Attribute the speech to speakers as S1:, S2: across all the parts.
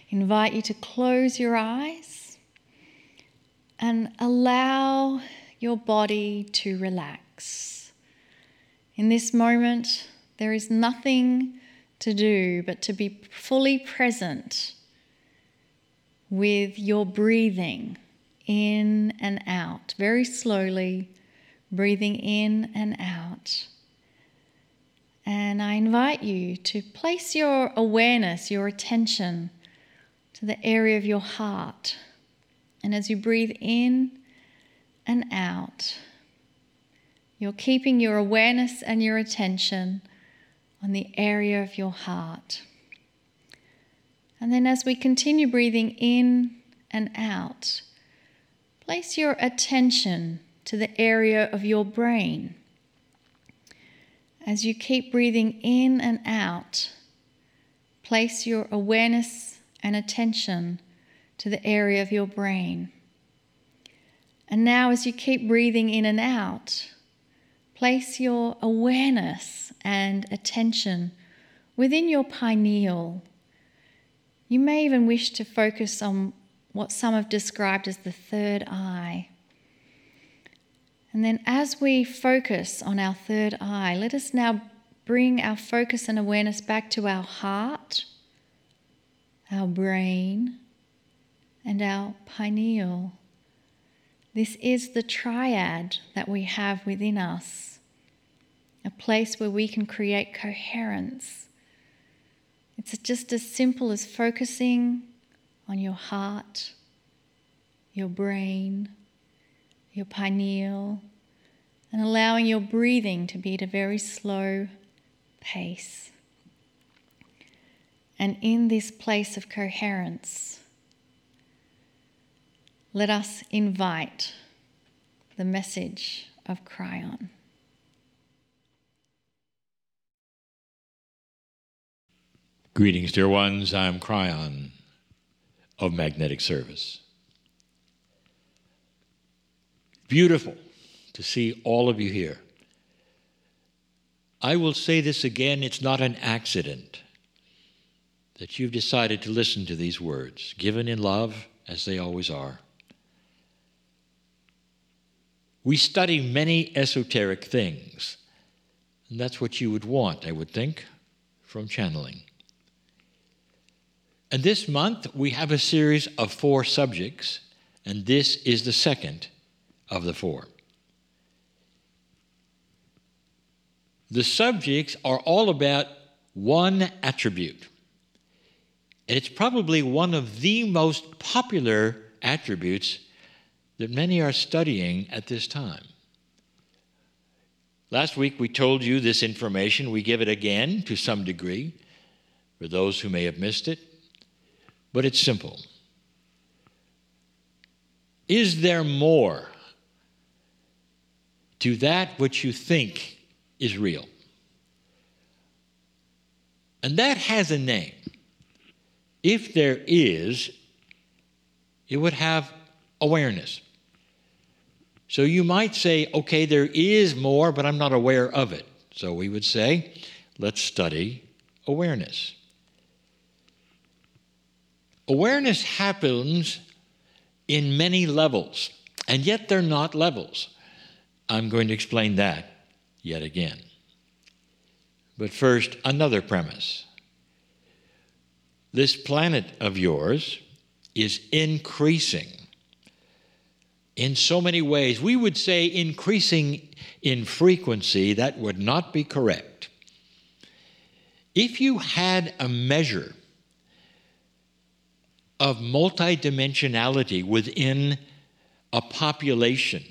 S1: invite you to close your eyes and allow your body to relax. In this moment, there is nothing to do but to be fully present with your breathing in and out, very slowly breathing in and out. And I invite you to place your awareness, your attention to the area of your heart. And as you breathe in and out, you're keeping your awareness and your attention on the area of your heart. And then as we continue breathing in and out, place your attention to the area of your brain. As you keep breathing in and out, place your awareness and attention to the area of your brain. And now as you keep breathing in and out, place your awareness and attention within your pineal. You may even wish to focus on what some have described as the third eye. And then as we focus on our third eye, let us now bring our focus and awareness back to our heart, our brain, and our pineal. This is the triad that we have within us, a place where we can create coherence. It's just as simple as focusing on your heart, your brain, your pineal, and allowing your breathing to be at a very slow pace. And in this place of coherence, let us invite the message of Kryon.
S2: Greetings, dear ones. I'm Kryon of Magnetic Service. Beautiful to see all of you here. I will say this again, it's not an accident that you've decided to listen to these words, given in love as they always are. We study many esoteric things, and that's what you would want, I would think, from channeling. And this month we have a series of 4 subjects, and this is the second of the 4. The subjects are all about one attribute. And it's probably one of the most popular attributes that many are studying at this time. Last week we told you this information. We give it again to some degree for those who may have missed it. But it's simple. Is there more to that which you think is real? And that has a name. If there is, it would have awareness. So you might say, okay, there is more, but I'm not aware of it. So we would say, let's study awareness. Awareness happens in many levels, and yet they're not levels. I'm going to explain that yet again. But first, another premise. This planet of yours is increasing in so many ways. We would say increasing in frequency. That would not be correct. If you had a measure of multidimensionality within a population,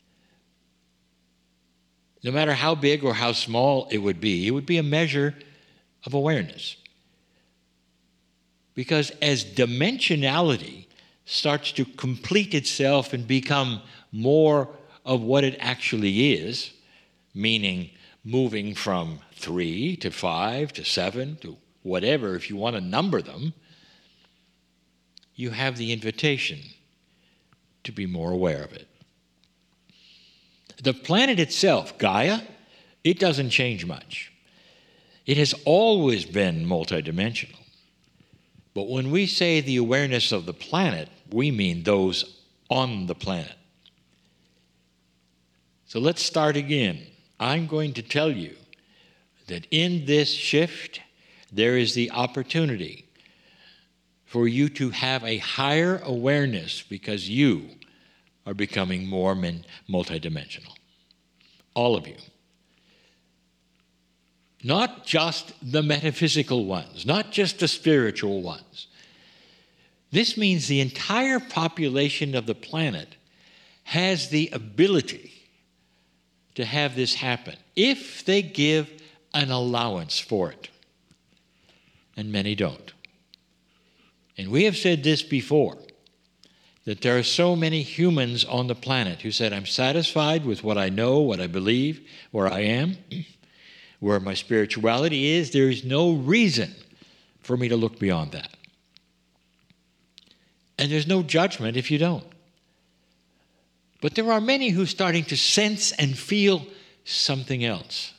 S2: no matter how big or how small it would be a measure of awareness. Because as dimensionality starts to complete itself and become more of what it actually is, meaning moving from 3 to 5 to 7 to whatever, if you want to number them, you have the invitation to be more aware of it. The planet itself, Gaia, it doesn't change much. It has always been multidimensional. But when we say the awareness of the planet, we mean those on the planet. So let's start again. I'm going to tell you that in this shift, there is the opportunity for you to have a higher awareness because you are becoming more multidimensional. All of you. Not just the metaphysical ones, not just the spiritual ones. This means the entire population of the planet has the ability to have this happen if they give an allowance for it. And many don't. And we have said this before, that there are so many humans on the planet who said, I'm satisfied with what I know, what I believe, where I am, where my spirituality is. There is no reason for me to look beyond that. And there's no judgment if you don't. But there are many who are starting to sense and feel something else.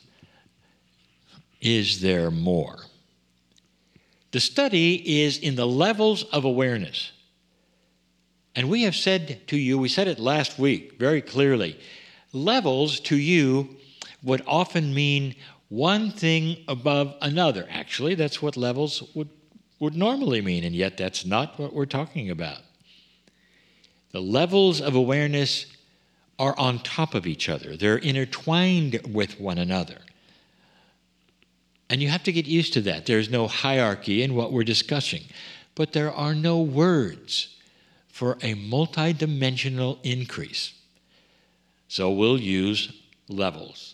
S2: Is there more? The study is in the levels of awareness. And we have said to you, we said it last week very clearly, levels to you would often mean one thing above another. Actually, that's what levels would normally mean, and yet that's not what we're talking about. The levels of awareness are on top of each other. They're intertwined with one another. And you have to get used to that. There's no hierarchy in what we're discussing. But there are no words for a multidimensional increase. So we'll use levels.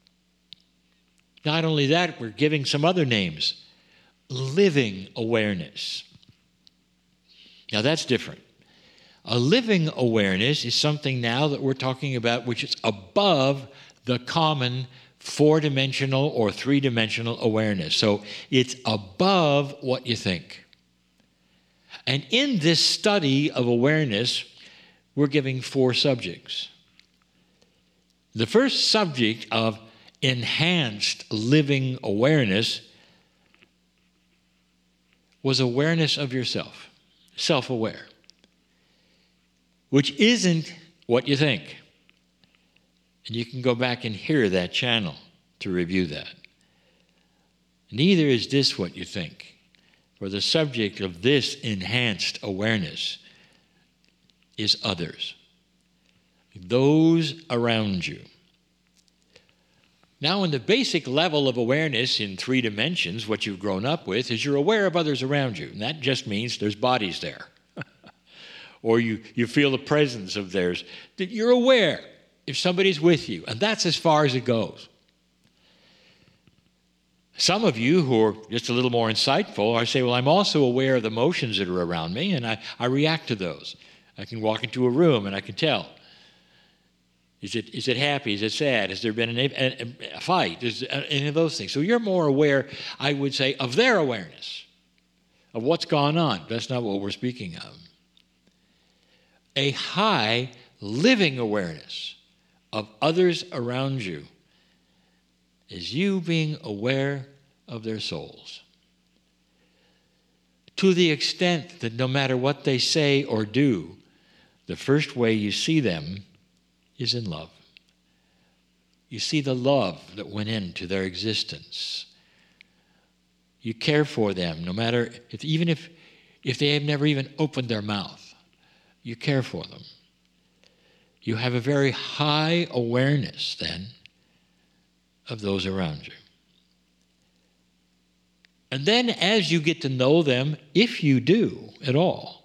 S2: Not only that, we're giving some other names. Living awareness. Now that's different. A living awareness is something now that we're talking about which is above the common four-dimensional or three-dimensional awareness. So it's above what you think. And in this study of awareness, we're giving 4 subjects. The first subject of enhanced living awareness was awareness of yourself, self-aware, which isn't what you think. And you can go back and hear that channel to review that. Neither is this what you think. For the subject of this enhanced awareness is others, those around you. Now, in the basic level of awareness in 3 dimensions, what you've grown up with is you're aware of others around you. And that just means there's bodies there. Or you feel the presence of theirs. That you're aware if somebody's with you. And that's as far as it goes. Some of you who are just a little more insightful are say, well, I'm also aware of the emotions that are around me, and I react to those. I can walk into a room and I can tell. Is it happy? Is it sad? Has there been a fight? Is any of those things? So you're more aware, I would say, of their awareness, of what's gone on. That's not what we're speaking of. A high living awareness of others around you is you being aware of their souls. To the extent that no matter what they say or do, the first way you see them is in love. You see the love that went into their existence. You care for them, no matter, even if they have never even opened their mouth. You care for them. You have a very high awareness then of those around you. And then as you get to know them, if you do at all,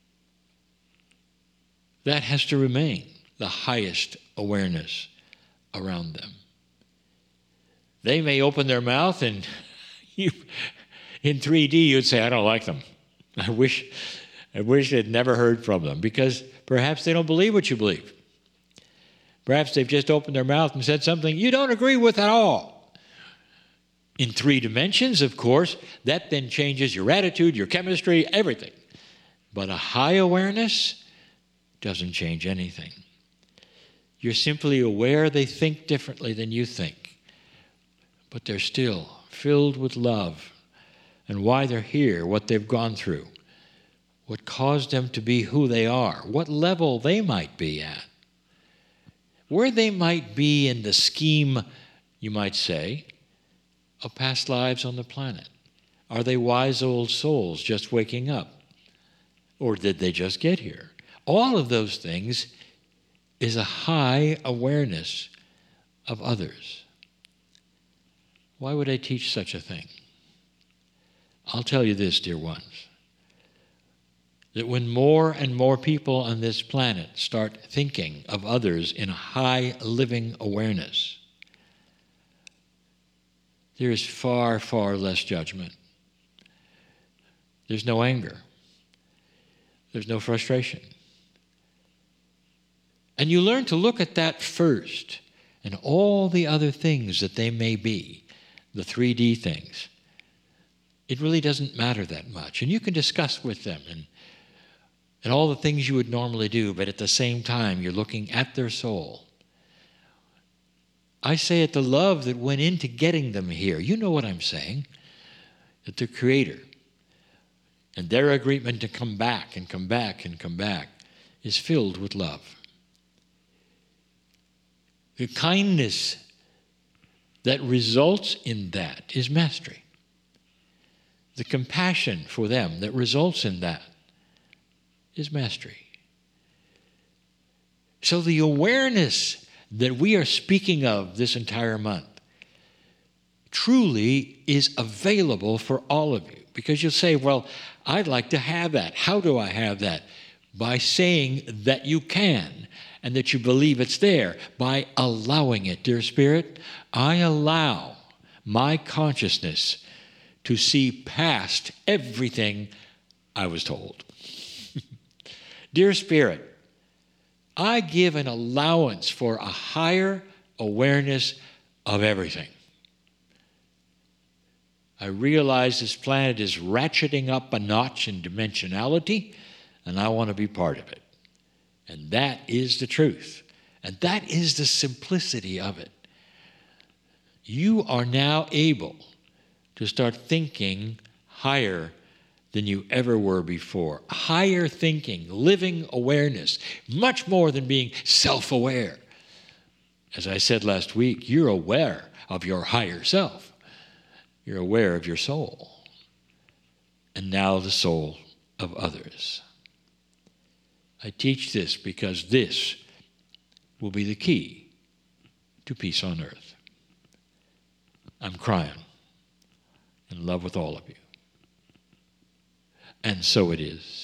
S2: that has to remain the highest awareness around them. They may open their mouth and you, in 3D you'd say, I don't like them. I wish I'd never heard from them, because perhaps they don't believe what you believe. Perhaps they've just opened their mouth and said something you don't agree with at all. In 3 dimensions, of course, that then changes your attitude, your chemistry, everything. But a high awareness doesn't change anything. You're simply aware they think differently than you think, but they're still filled with love and why they're here, what they've gone through, what caused them to be who they are, what level they might be at, where they might be in the scheme, you might say, of past lives on the planet. Are they wise old souls just waking up? Or did they just get here? All of those things is a high awareness of others. Why would I teach such a thing? I'll tell you this, dear ones, that when more and more people on this planet start thinking of others in a high living awareness, there is far, far less judgment. There's no anger. There's no frustration. And you learn to look at that first and all the other things that they may be, the 3D things. It really doesn't matter that much. And you can discuss with them and all the things you would normally do, but at the same time, you're looking at their soul. I say it, the love that went into getting them here. You know what I'm saying. That the Creator and their agreement to come back and come back and come back is filled with love. The kindness that results in that is mastery. The compassion for them that results in that is mastery. So the awareness that we are speaking of this entire month truly is available for all of you. Because you'll say, well, I'd like to have that. How do I have that? By saying that you can and that you believe it's there, by allowing it. Dear Spirit, I allow my consciousness to see past everything I was told. Dear Spirit, I give an allowance for a higher awareness of everything. I realize this planet is ratcheting up a notch in dimensionality, and I want to be part of it. And that is the truth. And that is the simplicity of it. You are now able to start thinking higher than you ever were before. Higher thinking, living awareness, much more than being self-aware. As I said last week, you're aware of your higher self. You're aware of your soul. And now the soul of others. I teach this because this will be the key to peace on earth. I'm crying in love with all of you. And so it is.